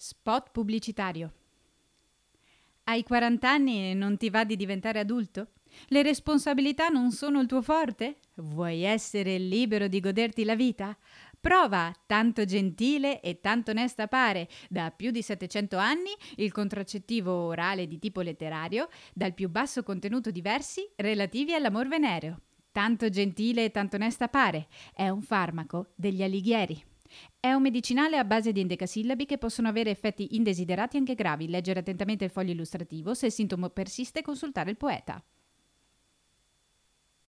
Spot pubblicitario. Hai 40 anni e non ti va di diventare adulto? Le responsabilità non sono il tuo forte? Vuoi essere libero di goderti la vita? Prova Tanto Gentile e Tanto Onesta Pare. Da più di 700 anni il contraccettivo orale di tipo letterario, dal più basso contenuto di versi relativi all'amor venereo. Tanto Gentile e Tanto Onesta Pare è un farmaco degli Alighieri. È un medicinale a base di endecasillabi che possono avere effetti indesiderati anche gravi. Leggere attentamente il foglio illustrativo. Se il sintomo persiste, consultare il poeta.